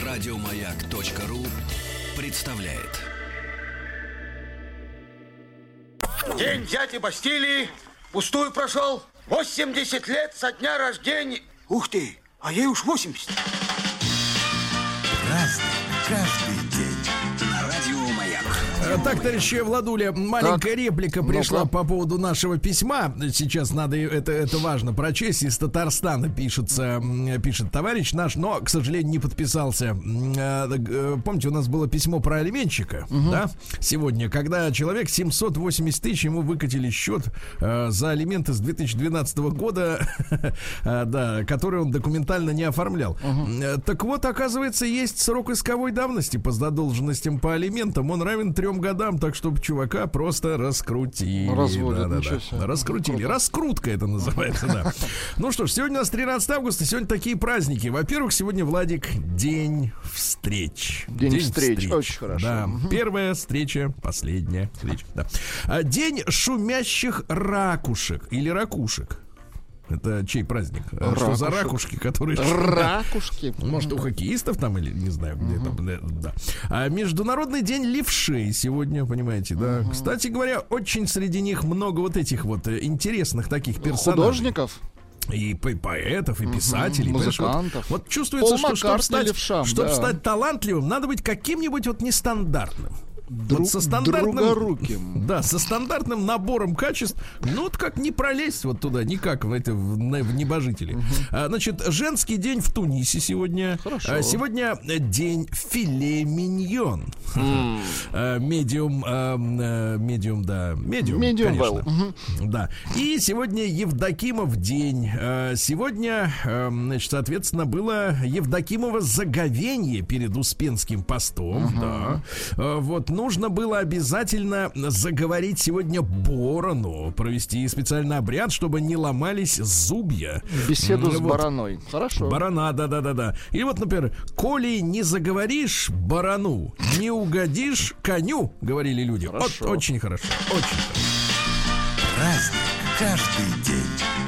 Радиомаяк.ру представляет. День дяди Бастилии пустую прошел. 80 лет со дня рождения. Ух ты, а ей уж 80. Разный каждый день. На Радио Маяк. Так, товарищи Владуля, маленькая реплика пришла по поводу нашего письма. Сейчас надо, это важно прочесть. Из Татарстана пишет товарищ наш, но, к сожалению, не подписался. Помните, у нас было письмо про алименщика, да? Сегодня, когда человек 780 тысяч, ему выкатили счет за алименты с 2012 года, да, который он документально не оформлял. Так вот, оказывается, есть срок исковой давности по задолженностям по алиментам. Он равен 3 годам, так что чувака просто раскрутили. Разводят, раскрутили. Раскрутка это называется, да. Ну что ж, сегодня у нас 13 августа, сегодня такие праздники. Во-первых, сегодня, Владик, день встреч. День встреч, очень хорошо. Да, первая встреча, последняя встреча, да. День шумящих ракушек или ракушек. Это чей праздник? Ракушек. Что за ракушки, которые... Ракушки. Может, у хоккеистов там или не знаю где там. Да. Международный день левшей сегодня, понимаете, да. Кстати говоря, очень среди них много вот этих вот интересных таких персонажей. Художников. И поэтов, и писателей, музыкантов. Вот чувствуется, что чтобы да. стать талантливым, надо быть каким-нибудь вот нестандартным. Вот со стандартным, другоруким. Да, со стандартным набором качеств. Ну, вот как не пролезть вот туда, никак в небожители. Значит, женский день в Тунисе сегодня. Хорошо. Сегодня день филе миньон. Медиум, да. Медиум, конечно. Да. И сегодня Евдокимов день. Сегодня, значит, соответственно, было Евдокимово заговенье перед Успенским постом. Да. Вот. Нужно было обязательно заговорить сегодня борону, провести специальный обряд, чтобы не ломались зубья. Беседу с бараной. Хорошо. Барана, да. И вот, например, коли не заговоришь барану, не угодишь коню, говорили люди. Хорошо. Вот, очень хорошо. Очень хорошо. Праздник каждый день.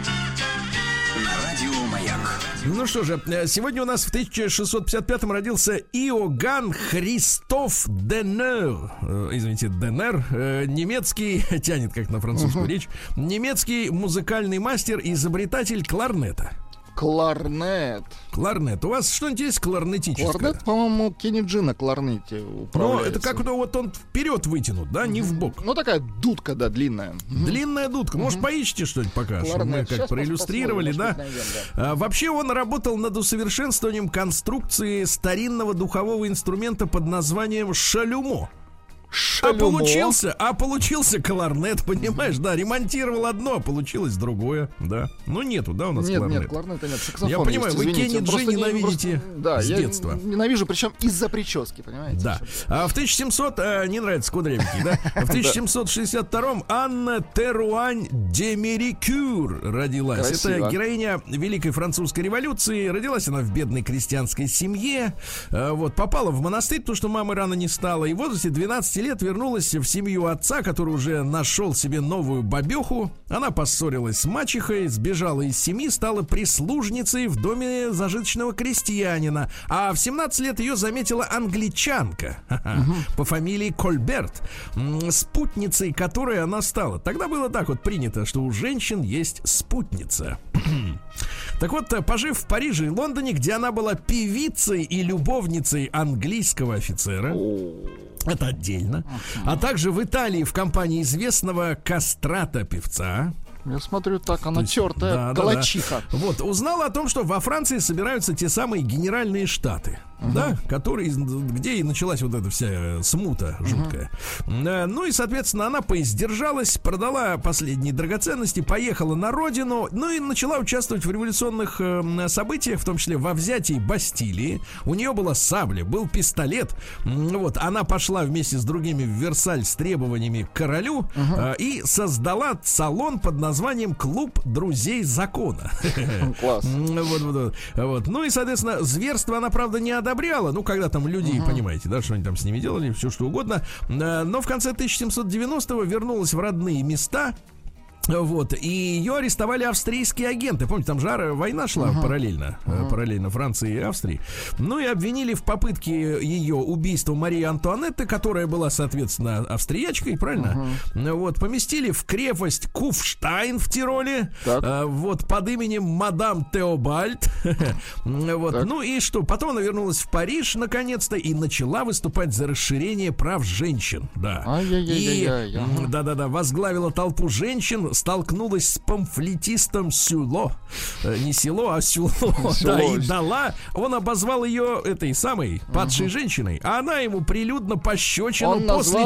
На Радио Маяк. Ну что же, сегодня у нас в 1655-м родился Иоганн Христоф Денер. Извините, Денер. Немецкий, тянет как на французскую речь. Немецкий музыкальный мастер и изобретатель кларнета. Кларнет. Кларнет. У вас что-нибудь есть кларнетическое? Кларнет, по-моему, Кенни Джи на кларнете управляется. Но это как вот он вперед вытянут, да, не в бок. Ну, такая дудка, да, длинная. Длинная дудка. Может, поищите что-нибудь пока, чтобы мы как проиллюстрировали, да? Вообще он работал над усовершенствованием конструкции старинного духового инструмента под названием шалюмо. А получился кларнет, понимаешь, да, ремонтировал одно, а получилось другое, да. Но нету, да, у нас кларнет. Нет, кларнета нет, саксофон. Я понимаю, вы Кенни Джи ненавидите с детства. Ненавижу, причем из-за прически, понимаете? Да. А в 1700, не нравится кудрявенький, да? В 1762-м Анна Теруань де Мерикюр родилась. Красиво. Это героиня Великой Французской революции. Родилась она в бедной крестьянской семье. Вот, попала в монастырь, потому что мамы рано не стало. И в возрасте 12 лет вернулась в семью отца, который уже нашел себе новую бабеху. Она поссорилась с мачехой, сбежала из семьи, стала прислужницей в доме зажиточного крестьянина. А в 17 лет ее заметила англичанка по фамилии Кольберт, спутницей которой она стала. Тогда было так вот принято, что у женщин есть спутница. Так вот, пожив в Париже и Лондоне, где она была певицей и любовницей английского офицера, это отдельно, а также в Италии в компании известного кастрата-певца. Я смотрю, так она тертая, калачиха. Да. Вот, узнала о том, что во Франции собираются те самые генеральные штаты, да, которые, где и началась вот эта вся смута жуткая. Ну и, соответственно, она поиздержалась, продала последние драгоценности, поехала на родину, ну и начала участвовать в революционных событиях, в том числе во взятии Бастилии. У нее была сабля, был пистолет. Вот, она пошла вместе с другими в Версаль с требованиями к королю и создала салон под названием «Клуб друзей закона». Класс. Вот. Ну и, соответственно, зверство она, правда, не одобряла. Ну, когда там люди, понимаете, да, что они там с ними делали, все что угодно. Но в конце 1790-го вернулась в родные места. Вот, и ее арестовали австрийские агенты. Помните, там же война шла параллельно Франции и Австрии. Ну и обвинили в попытке ее убийства Марии Антуанетты, которая была, соответственно, австриячкой, правильно? Вот, поместили в крепость Куфштайн в Тироле, вот, под именем мадам Теобальд. Вот, ну и что? Потом она вернулась в Париж, наконец-то, и начала выступать за расширение прав женщин. Да. Да-да-да, возглавила толпу женщин, столкнулась с памфлетистом Сюло. Не село, а Сюло. Да, и дала. Он обозвал ее этой самой падшей женщиной, а она ему прилюдно пощечину,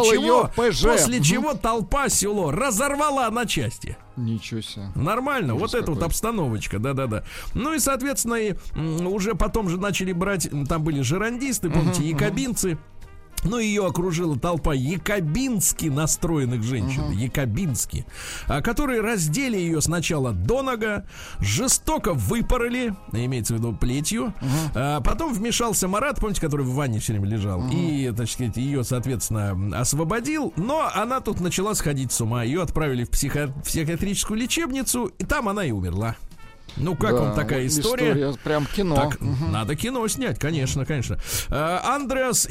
после чего толпа Сюло разорвала на части. Ничего себе. Нормально, ужас вот эта вот обстановочка, да-да-да. Ну и, соответственно, уже потом же начали брать, там были жерандисты, помните, якобинцы. Ну, ее окружила толпа якобински настроенных женщин, якобински, которые раздели ее сначала до нога, жестоко выпороли, имеется в виду плетью, потом вмешался Марат, помните, который в ванне все время лежал, и, так сказать, ее, соответственно, освободил, но она тут начала сходить с ума, ее отправили в психиатрическую лечебницу, и там она и умерла. Ну, как вам такая история? Прям кино. Так, надо кино снять, конечно, конечно. Андреас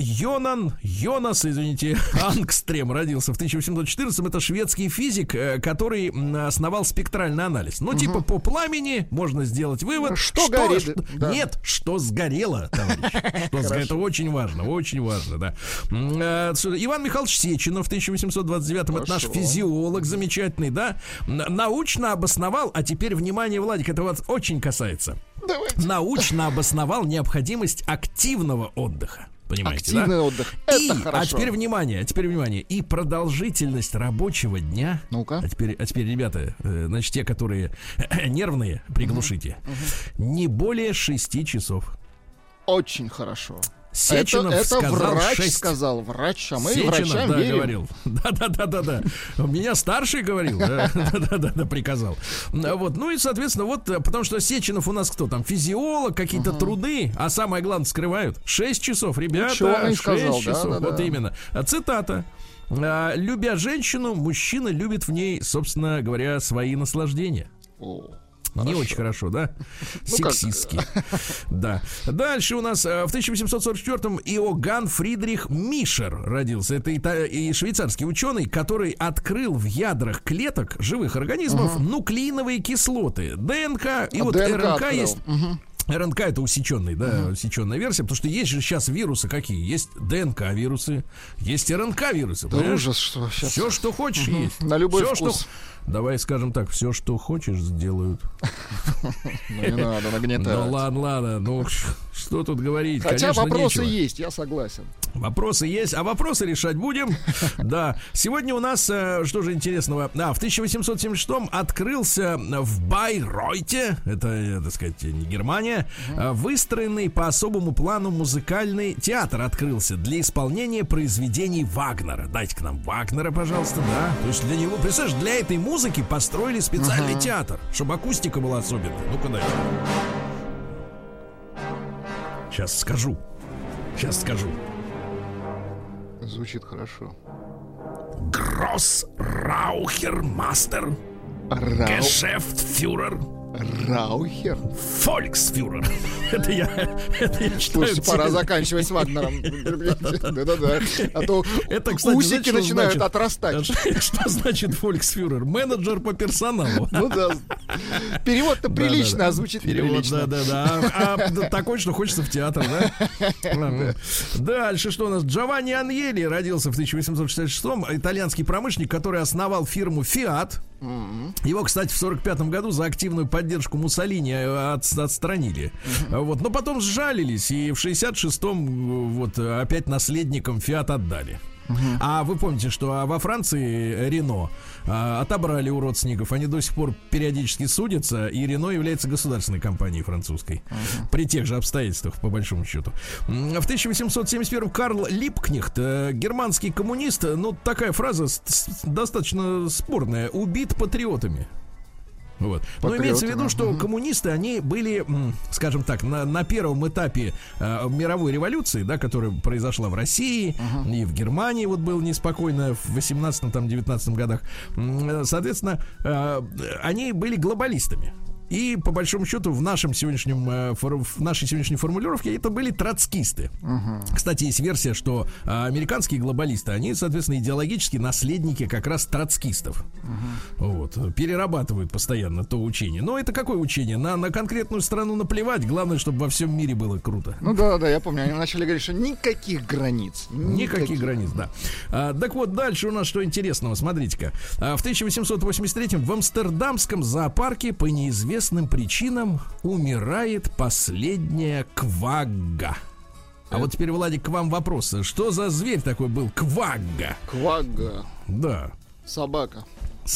Йонас, извините, Ангстрем родился в 1814-м. Это шведский физик, который основал спектральный анализ. Ну, типа, по пламени можно сделать вывод, что горит. Нет, что сгорело, товарищ. Это очень важно, да. Иван Михайлович Сеченов в 1829-м. Это наш физиолог замечательный, да. Научно обосновал, а теперь, внимание, Владик, это вас очень касается. Давайте. Научно обосновал необходимость активного отдыха. Понимаете, активный отдых. Это хорошо. А теперь внимание. И продолжительность рабочего дня. Ну-ка. А теперь, ребята, значит, те, которые нервные, приглушите. Не более 6 часов. Очень хорошо. Сеченов это сказал врач 6. сказал, врач, а мы Сеченов, врачам да, верим. говорил. Да. Меня старший говорил, да, приказал. Вот, ну и, соответственно, вот, потому что Сеченов у нас кто там, физиолог, какие-то труды, а самое главное скрывают. 6 часов, ребята, 6 часов, вот именно. Цитата. Любя женщину, мужчина любит в ней, собственно говоря, свои наслаждения. Не очень хорошо, да? Сексистски. Да. Дальше у нас в 1844-м Иоганн Фридрих Мишер родился. Это и швейцарский ученый, который открыл в ядрах клеток живых организмов нуклеиновые кислоты. ДНК и вот РНК есть. РНК это усеченный, да, усеченная версия, потому что есть же сейчас вирусы какие? Есть ДНК-вирусы, есть РНК-вирусы. Да ужас, что сейчас. Все, что хочешь, есть. На любой все, вкус. Что... Давай скажем так, все, что хочешь, сделают. Ну не надо нагнетать. Ну ладно, ну что тут говорить? Хотя вопросы есть, я согласен. Вопросы есть, а вопросы решать будем. Да, сегодня у нас, что же интересного, в 1876-м открылся в Байройте, это, так сказать, не Германия, выстроенный по особому плану музыкальный театр открылся для исполнения произведений Вагнера. Дайте к нам Вагнера, пожалуйста, да. То есть для него, представляешь, для этой музыки построили специальный театр, чтобы акустика была особенная. Ну-ка дальше. Сейчас скажу. Звучит хорошо. Гроссраухермастер. Гешефтфюрер. Раухер. Фольксфюрер. Это я читаю. Слушайте, пора заканчивать с Вагнером. Да-да-да. А то усики начинают отрастать. Что значит фольксфюрер? Менеджер по персоналу. Ну да. Перевод-то прилично, а звучит прилично. Да-да-да. А такой, что хочется в театр, да? Дальше что у нас? Джованни Аньелли родился в 1866-м. Итальянский промышленник, который основал фирму Fiat. Его, кстати, в 1945 году за активную поддержку Муссолини отстранили. Вот. Но потом сжалились, и в 1966-м вот опять наследникам Fiat отдали. А вы помните, что во Франции Рено отобрали у родственников. Они до сих пор периодически судятся, и Рено является государственной компанией французской. При тех же обстоятельствах, по большому счету. В 1871-м Карл Липкнехт, германский коммунист, ну, такая фраза достаточно спорная, убит патриотами. Вот. Но имеется в виду, что коммунисты, они были, скажем так, на первом этапе мировой революции, да, которая произошла в России, и в Германии вот было неспокойно в 18-19 годах. Соответственно, они были глобалистами. И, по большому счету, в нашей сегодняшней формулировке это были троцкисты. Кстати, есть версия, что американские глобалисты, они, соответственно, идеологические наследники как раз троцкистов. Вот. Перерабатывают постоянно то учение. Но это какое учение? На конкретную страну наплевать. Главное, чтобы во всем мире было круто. Ну да, я помню. Они начали говорить, что никаких границ. Никаких границ, да. Так вот, дальше у нас что интересного. Смотрите-ка. В 1883-м в Амстердамском зоопарке по неизвестным причинам умирает последняя квагга. А вот теперь, Владик, к вам вопрос. Что за зверь такой был? Квагга. Квагга. Да. Собака.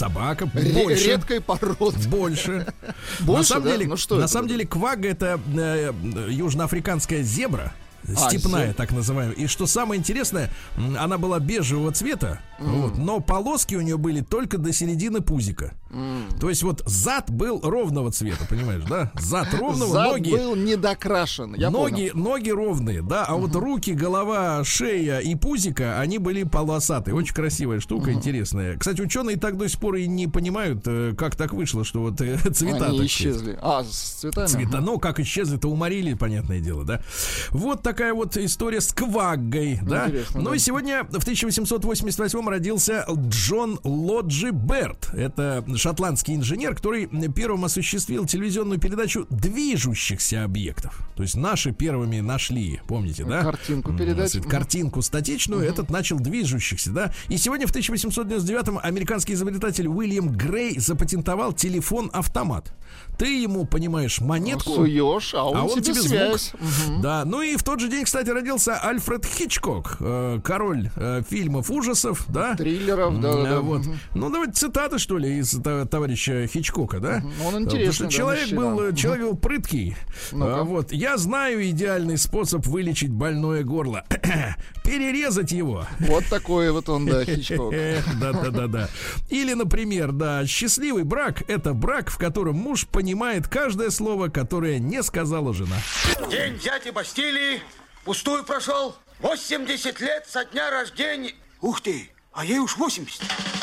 Больше. Редкой породы. Больше. На самом деле, квагга — это южноафриканская зебра. Степная, так называемая. И что самое интересное, она была бежевого цвета, но полоски у нее были только до середины пузика. То есть вот зад был ровного цвета, понимаешь, да? Зад ровного, зад ноги был недокрашен. Ноги ровные, да, а вот руки, голова, шея и пузика, они были полосатые. Очень красивая штука, интересная. Кстати, ученые так до сих пор и не понимают, как так вышло, что вот цвета они исчезли. С цветами? Цвета, ну, как исчезли-то, уморили, понятное дело, да. Вот такая вот история с кваггой, да. Ну и сегодня в 1888 родился Джон Лоджи Берт. Это шотландский инженер, который первым осуществил телевизионную передачу движущихся объектов. То есть наши первыми нашли, помните, да? Картинку передать. Картинку статичную, этот начал движущихся, да. И сегодня в 1899-м американский изобретатель Уильям Грей запатентовал телефон-автомат. Ты ему, понимаешь, монетку суешь, а он тебе связь. Да, ну и в тот же день, кстати, родился Альфред Хичкок, король фильмов ужасов, да? Триллеров, да. Вот. Ну, давайте цитаты, что ли, из товарища Хичкока, да? Он интересный. Человек был прыткий. Вот. Я знаю идеальный способ вылечить больное горло. Перерезать его. Вот такой вот он, да, Хичкок. Да. Или, например, да, счастливый брак — это брак, в котором муж понимает каждое слово, которое не сказала жена. День дяди Бастилии пустую прошел. 80 лет со дня рождения. Ух ты, а ей уж 80.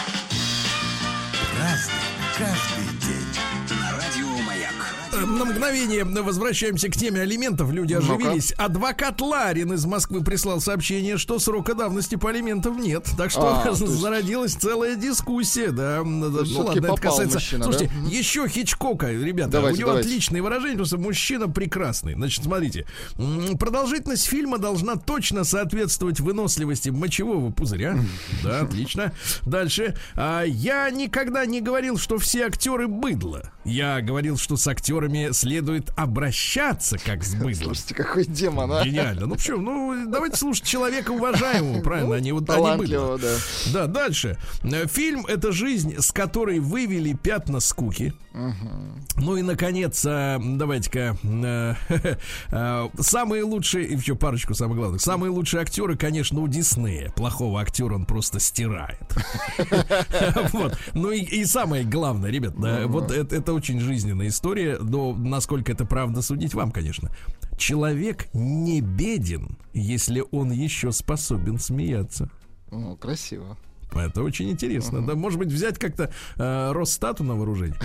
Разный, каждый день. На радио Маяк. На мгновение возвращаемся к теме алиментов. Люди оживились. Адвокат Ларин из Москвы прислал сообщение, что срока давности по алиментам нет. Так что зародилась целая дискуссия. Да, ну ладно, это касается. Мужчина, слушайте, еще Хичкока, ребята, у него отличные выражения, просто мужчина прекрасный. Значит, смотрите, продолжительность фильма должна точно соответствовать выносливости мочевого пузыря. Да, отлично. Дальше. Я никогда не говорил, что все актеры быдло. Я говорил, что с актерами следует обращаться как с быдлом. Слушайте, какой демон, а? Гениально. Ну почему? Ну, давайте слушать человека уважаемого, правильно? Они вот они быдло. Да, дальше. Фильм — это жизнь, с которой вывели пятна скуки. Ну и, наконец, давайте-ка самые лучшие, и еще парочку самых главных. Самые лучшие актеры, конечно, у Диснея. Плохого актера он просто стирает. Вот. Ну и самое главное, ребят, вот это очень жизненная история, но насколько это правда, судить вам, конечно. Человек не беден, если он еще способен смеяться. Красиво. Это очень интересно. Да, может быть, взять как-то Росстату на вооружение.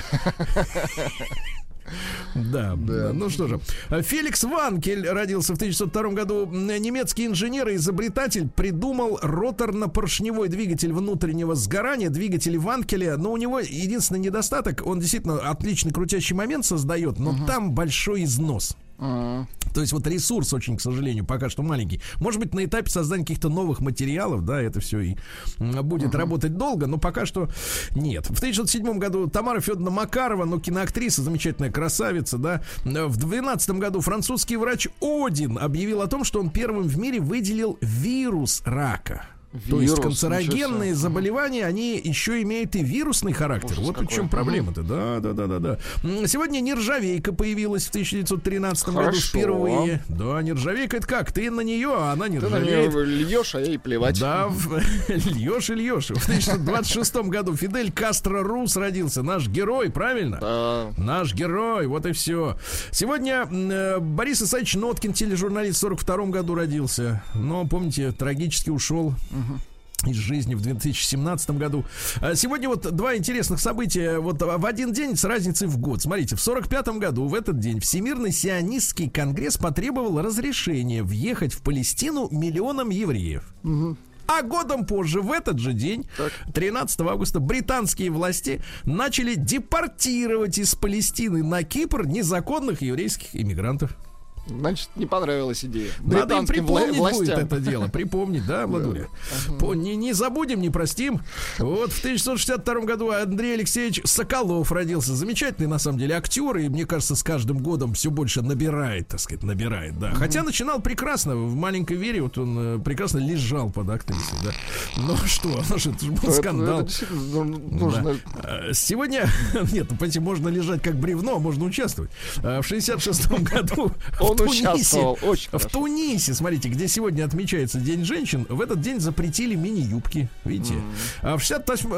Да. Ну что же, Феликс Ванкель родился в 1902 году. Немецкий инженер и изобретатель придумал роторно-поршневой двигатель внутреннего сгорания, двигатель Ванкеля. Но у него единственный недостаток: он действительно отличный крутящий момент создает, но там большой износ. То есть вот ресурс очень, к сожалению, пока что маленький. Может быть, на этапе создания каких-то новых материалов, да, это все и будет работать долго, но пока что нет. В 1907 году Тамара Федоровна Макарова, ну, киноактриса, замечательная красавица, да. В 2012 году французский врач Один объявил о том, что он первым в мире выделил вирус рака. То есть канцерогенные заболевания, они еще имеют и вирусный характер. Ужас, вот в чем проблема-то. Да. Сегодня нержавейка появилась в 1913 году впервые. Да, нержавейка это как? Ты на нее, а она не ржавеет. Ты на нее льешь, а ей плевать. Да, льешь и льешь. В 1926 году Фидель Кастро Рус родился. Наш герой, правильно? Да. Наш герой, вот и все. Сегодня Борис Исаевич Ноткин, тележурналист, в 1942 году родился. Но, помните, трагически ушел из жизни в 2017 году. Сегодня вот два интересных события вот в один день с разницей в год. Смотрите, в 1945 году в этот день Всемирный сионистский конгресс потребовал разрешения въехать в Палестину миллионам евреев. А годом позже, в этот же день, 13 августа, британские власти начали депортировать из Палестины на Кипр незаконных еврейских иммигрантов. Значит, не понравилась идея. Надо им припомнить будет это дело. Припомнить, да, Владуля? Не забудем, не простим. Вот в 1962 году Андрей Алексеевич Соколов родился. Замечательный, на самом деле, актер. И, мне кажется, с каждым годом все больше набирает, да. Хотя начинал прекрасно. В «Маленькой Вере» вот он прекрасно лежал под актрисой, да. Ну что, это же был скандал. Сегодня, нет, понимаете, можно лежать как бревно, можно участвовать. В 1966 году в Тунисе, смотрите, где сегодня отмечается День женщин, в этот день запретили мини-юбки, видите. А в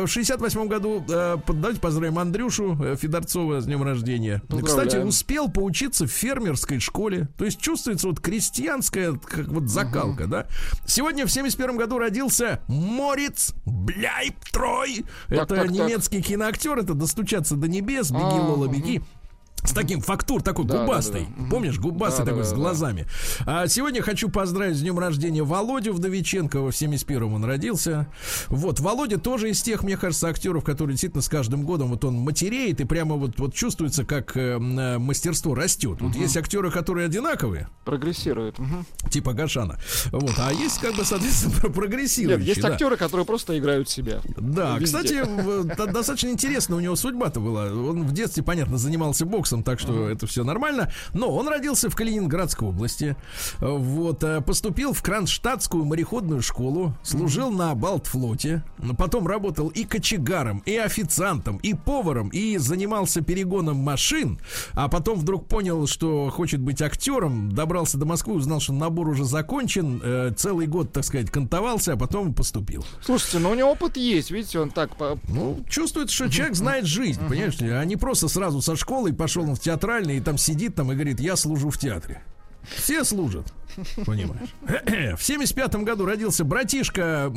68 году, давайте поздравим Андрюшу Федорцова с днем рождения. Кстати, успел поучиться в фермерской школе. То есть чувствуется вот крестьянская как вот закалка, да. Сегодня в 71 году родился Мориц Бляйбтрой. Это немецкий киноактер, это «Достучаться до небес», «Беги, Лола, беги». С таким фактур, такой губастый. Помнишь, губастый такой с глазами. А сегодня хочу поздравить с днем рождения Володю Вдовиченкова. В 71-м он родился. Вот, Володя тоже из тех, мне кажется, актеров, которые действительно с каждым годом вот он матереет, и прямо вот чувствуется, как мастерство растет. Вот есть актеры, которые одинаковые. Прогрессируют. Типа Гашана. Вот, а есть, как бы, соответственно, прогрессирующие. Нет, есть актеры, которые просто играют себя. Да, везде. Кстати, достаточно интересно у него судьба-то была. Он в детстве, понятно, занимался боксом, так что это все нормально. Но он родился в Калининградской области. Вот, поступил в Кронштадтскую мореходную школу, служил на Балтфлоте, потом работал и кочегаром, и официантом, и поваром, и занимался перегоном машин, а потом вдруг понял, что хочет быть актером, добрался до Москвы, узнал, что набор уже закончен, целый год, так сказать, кантовался, а потом поступил. Слушайте, но у него опыт есть, видите, он так... Ну, чувствует, что человек знает жизнь, понимаешь ли, а не просто сразу со школы пошел в театральный и там сидит там и говорит: я служу в театре. Все служат, понимаешь. В 75-м году родился братишка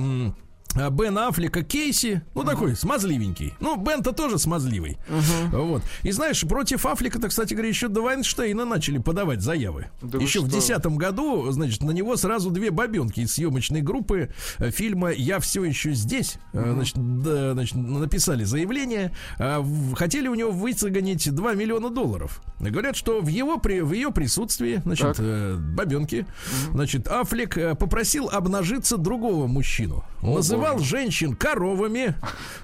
Бен Аффлека, Кейси. Ну, такой смазливенький. Ну, Бен-то тоже смазливый. Вот. И знаешь, против Аффлека-то, кстати говоря, еще до Вайнштейна начали подавать заявы. Да еще в 2010 году, значит, на него сразу две бабенки из съемочной группы фильма «Я все еще здесь», значит, написали заявление. Хотели у него выцегонить $2 миллиона. Говорят, что в ее присутствии, значит, бабенки, значит, Аффлек попросил обнажиться другого мужчину. Называл женщин коровами.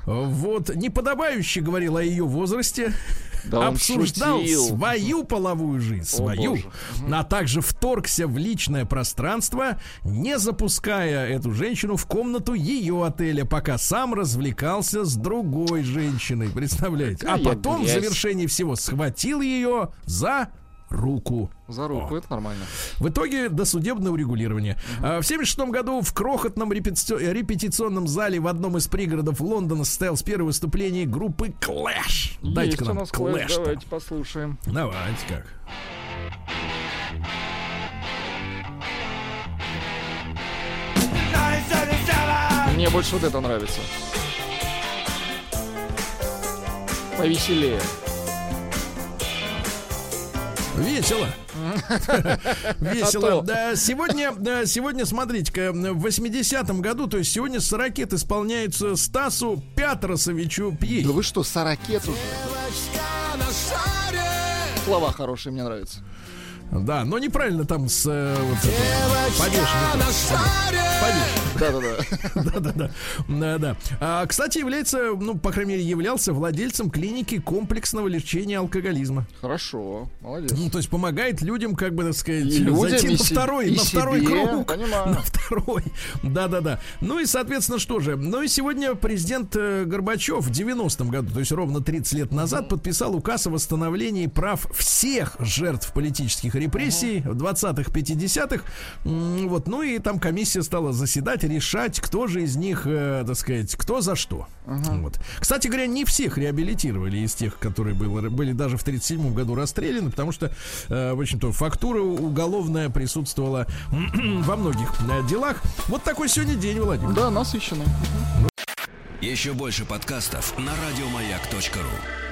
Вот, неподобающе говорил о ее возрасте. Да, обсуждал свою половую жизнь, а также вторгся в личное пространство, не запуская эту женщину в комнату ее отеля, пока сам развлекался с другой женщиной. Представляете? А потом в завершении всего схватил ее за руку. За руку, это нормально. В итоге досудебное урегулирование. В 1976 году в крохотном репетиционном зале в одном из пригородов Лондона состоялось первое выступление группы Clash. Дайте-ка нам Clash. Давайте послушаем. Давайте как. Мне больше вот это нравится. Повеселее. Весело. Весело. Да, сегодня, смотрите-ка, в 80-м году, то есть сегодня 40 лет исполняется Стасу Пятросовичу Пьехе. Да вы что, 40 лет уже? Слова хорошие, мне нравятся. Да, но неправильно там с вот повешенным. Да. Кстати, является, ну, по крайней мере, являлся владельцем клиники комплексного лечения алкоголизма. Хорошо, молодец. Ну, то есть помогает людям, как бы, так сказать, зайти на второй круг. Понимаю. На второй. Да. Ну и, соответственно, что же? Ну и сегодня президент Горбачев в 90-м году, то есть ровно 30 лет назад, подписал указ о восстановлении прав всех жертв политических репрессий в 20-х, 50-х. Вот. Ну и там комиссия стала заседать, решать, кто же из них, так сказать, кто за что. Вот. Кстати говоря, не всех реабилитировали из тех, которые были даже в 1937 году расстреляны, потому что, в общем-то, фактура уголовная присутствовала во многих делах. Вот такой сегодня день, Владимир. Да, насыщенный. Еще больше подкастов на радиомаяк.ру.